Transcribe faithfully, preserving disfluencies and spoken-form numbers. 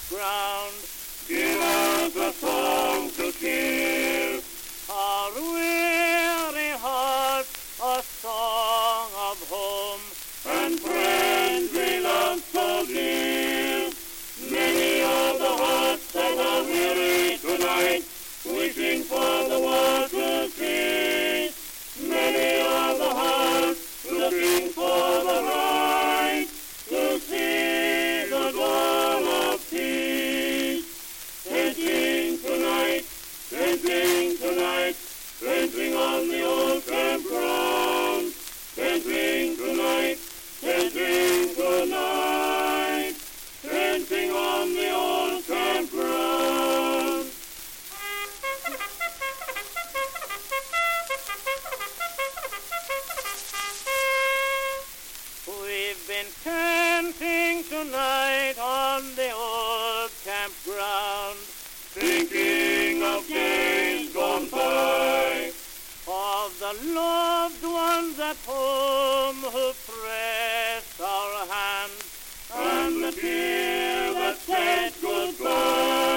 ground. Give us a song to cheer Our weary hearts, a song of home. and friends we love so dear. Many are the hearts that are weary tonight, wishing for the world to cease. Many are the hearts looking for the right to see the dawn of peace. Dancing tonight, dancing tonight, dancing on the old campground. Dancing tonight, dancing tonight, dancing on the old campground. We've been camping tonight on the old campground, Thinking of days gone by, of the loved ones at home who pressed our hands. and the tear that said goodbye.